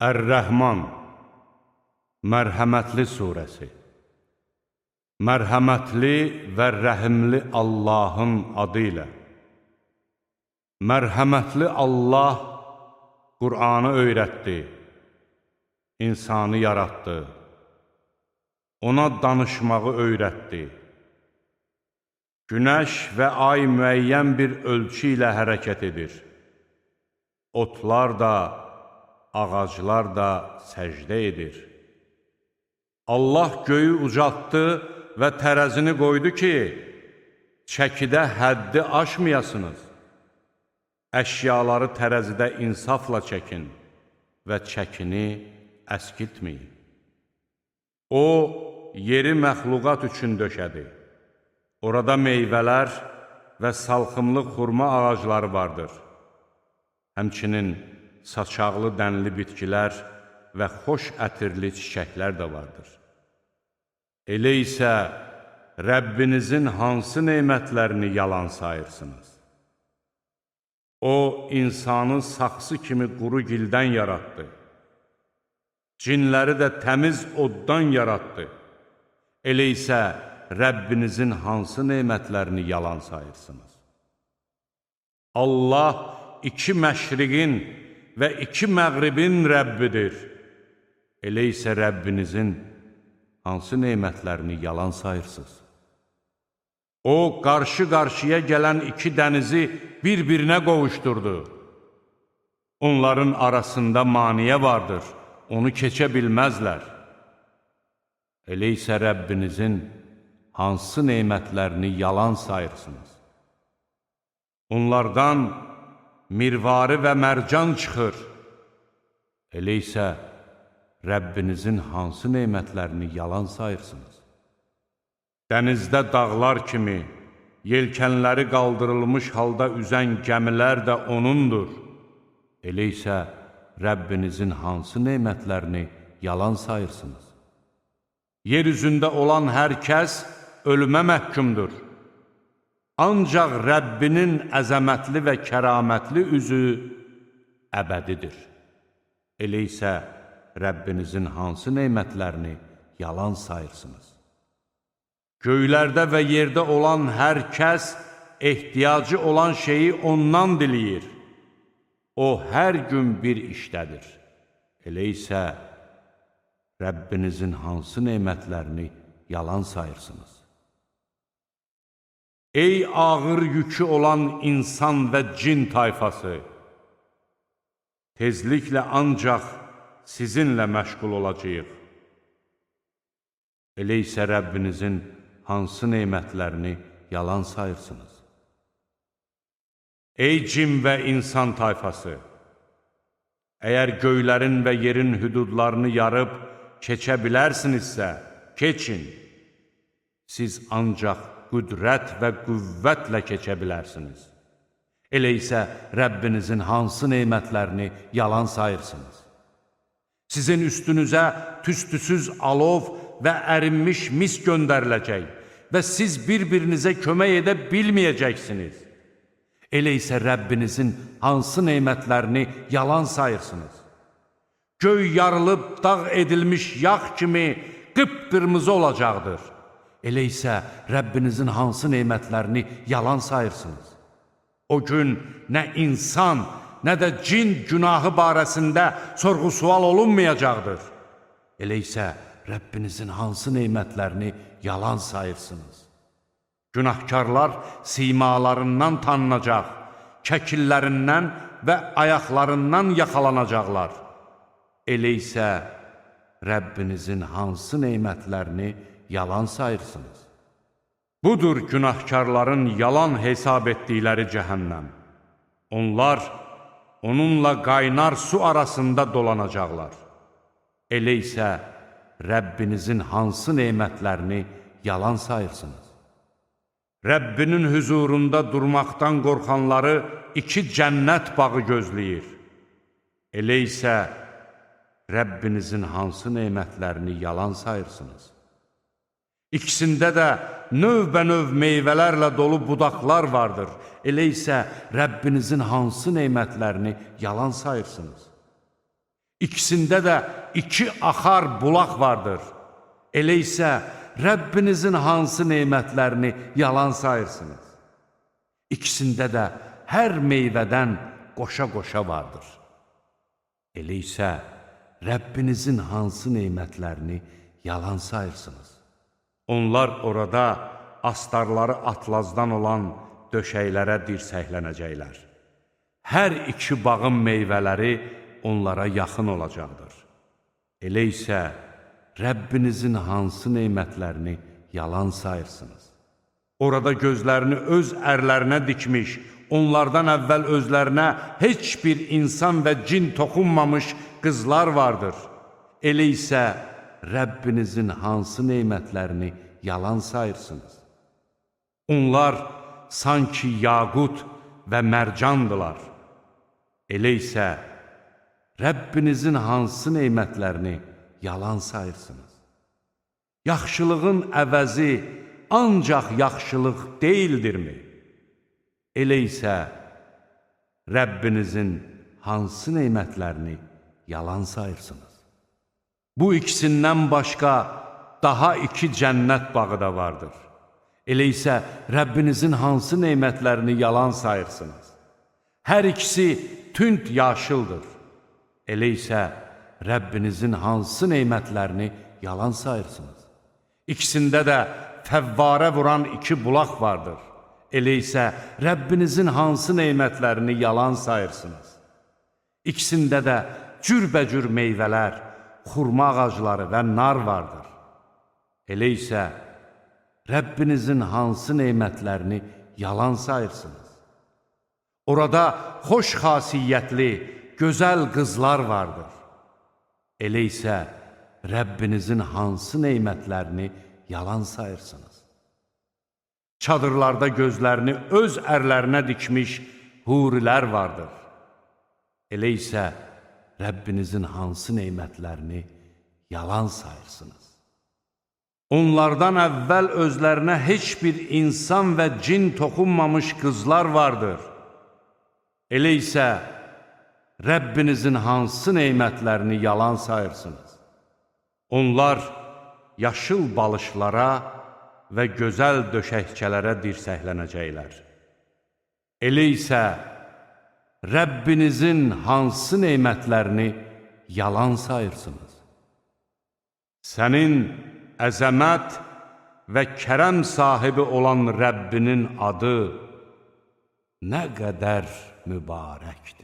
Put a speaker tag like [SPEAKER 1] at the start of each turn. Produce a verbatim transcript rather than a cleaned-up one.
[SPEAKER 1] Ər-Rəhman, Mərhəmətli surəsi. Mərhəmətli və rəhimli Allahın adı ilə. Mərhəmətli Allah Qur'anı öyrətdi, insanı yaratdı, ona danışmağı öyrətdi. Günəş və ay müəyyən bir ölçü ilə hərəkət edir. Otlar da, ağaclar da səcdə edir. Allah göyü ucaltdı və tərəzini qoydu ki, çəkidə həddi aşmayasınız. Əşyaları tərəzidə insafla çəkin və çəkini əskiltməyin. O, yeri məxluqat üçün döşədi. Orada meyvələr və salxımlı xurma ağacları vardır. Həmçinin saçaqlı dənli bitkilər və xoş ətirli çiçəklər də vardır. Elə isə Rəbbinizin hansı neymətlərini yalan sayırsınız? O, insanı saxsı kimi quru gildən yaratdı. Cinləri də təmiz oddan yaratdı. Elə isə Rəbbinizin hansı neymətlərini yalan sayırsınız? Allah iki məşriqin və iki məğribin Rəbbidir. Elə isə Rəbbinizin hansı neymətlərini yalan sayırsınız? O, qarşı-qarşıya gələn iki dənizi bir-birinə qovuşturdu. Onların arasında maniyə vardır, onu keçə bilməzlər. Elə isə Rəbbinizin hansı neymətlərini yalan sayırsınız? Onlardan mirvari və mərcan çıxır. Elə isə Rəbbinizin hansı neymətlərini yalan sayırsınız? Dənizdə dağlar kimi, yelkənləri qaldırılmış halda üzən gəmilər də O'nundur. Elə isə Rəbbinizin hansı neymətlərini yalan sayırsınız? Yer üzündə olan hər kəs ölümə məhkumdur. Ancaq Rəbbinin əzəmətli və kəramətli üzü əbədidir. Elə isə Rəbbinizin hansı neymətlərini yalan sayırsınız? Göylərdə və yerdə olan hər kəs ehtiyacı olan şeyi ondan diləyir. O, hər gün bir işdədir. Elə isə Rəbbinizin hansı neymətlərini yalan sayırsınız? Ey ağır yükü olan insan və cin tayfası! Tezliklə ancaq sizinlə məşğul olacağıq. Elə isə Rəbbinizin hansı neymətlərini yalan sayırsınız? Ey cin və insan tayfası! Əgər göylərin və yerin hüdudlarını yarıb keçə bilərsinizsə, keçin. Siz ancaq qüdrət və qüvvətlə keçə bilərsiniz. Elə isə Rəbbinizin hansı neymətlərini yalan sayırsınız? Sizin üstünüzə tüstüsüz alov və ərinmiş mis göndəriləcək və siz bir-birinizə kömək edə bilməyəcəksiniz. Elə isə Rəbbinizin hansı neymətlərini yalan sayırsınız? Göy yarılıb dağ edilmiş yağ kimi qıpqırmızı olacaqdır. Elə isə Rəbbinizin hansı neymətlərini yalan sayırsınız? O gün nə insan, nə də cin günahı barəsində sorğu-sual olunmayacaqdır. Elə isə Rəbbinizin hansı neymətlərini yalan sayırsınız? Günahkarlar simalarından tanınacaq, kəkillərindən və ayaqlarından yaxalanacaqlar. Elə isə Rəbbinizin hansı neymətlərini yalan sayırsınız? Budur günahkarların yalan hesab etdikləri cəhənnəm. Onlar onunla qaynar su arasında dolanacaqlar. Elə isə Rəbbinizin hansı neymətlərini yalan sayırsınız? Rəbbinin hüzurunda durmaqdan qorxanları iki cənnət bağı gözləyir. Elə isə Rəbbinizin hansı neymətlərini yalan sayırsınız? İkisində də növbə-növ meyvələrlə dolu budaqlar vardır. Elə isə Rəbbinizin hansı neymətlərini yalan sayırsınız? İkisində də iki axar bulaq vardır. Elə isə Rəbbinizin hansı nemətlərini yalan sayırsınız? İkisində də hər meyvədən qoşa-qoşa vardır. Elə isə Rəbbinizin hansı nemətlərini yalan sayırsınız? Onlar orada astarları atlazdan olan döşəklərə dirsəklənəcəklər. Hər iki bağın meyvələri onlara yaxın olacaqdır. Elə isə Rəbbinizin hansı nemətlərini yalan sayırsınız? Orada gözlərini öz ərlərinə dikmiş, onlardan əvvəl özlərinə heç bir insan və cin toxunmamış qızlar vardır. Elə isə Rəbbinizin hansı nemətlərini yalan sayırsınız? Onlar sanki yaqut və mərcandılar. Elə isə Rəbbinizin hansı nemətlərini yalan sayırsınız? Yaxşılığın əvəzi ancaq yaxşılıq deyildirmi? Elə isə Rəbbinizin hansı nemətlərini yalan sayırsınız? Bu ikisindən başqa daha iki cənnət bağı da vardır. Elə isə Rəbbinizin hansı nemətlərini yalan sayırsınız? Hər ikisi tünd yaşıldır. Elə isə Rəbbinizin hansı nemətlərini yalan sayırsınız? İkisində də fəvvarə vuran iki bulaq vardır. Elə isə Rəbbinizin hansı nemətlərini yalan sayırsınız? İkisində də cürbəcür meyvələr, xurma ağacları və nar vardır. Elə isə Rəbbinizin hansı nemətlərini yalan sayırsınız? Orada xoş xasiyyətli, gözəl qızlar vardır. Elə isə Rəbbinizin hansı nemətlərini yalan sayırsınız? Çadırlarda gözlərini öz ərlərinə dikmiş hurilər vardır. Elə isə Rəbbinizin hansı nemətlərini yalan sayırsınız? Onlardan əvvəl özlərinə heç bir insan və cin toxunmamış qızlar vardır. Elə isə Rəbbinizin hansı nemətlərini yalan sayırsınız? Onlar yaşıl balışlara və gözəl döşəkçələrə dirsəklənəcəklər. Elə isə Rəbbinizin hansı nemətlərini yalan sayırsınız? Sənin əzəmət və kərəm sahibi olan Rəbbinin adı nə qədər mübarəkdir.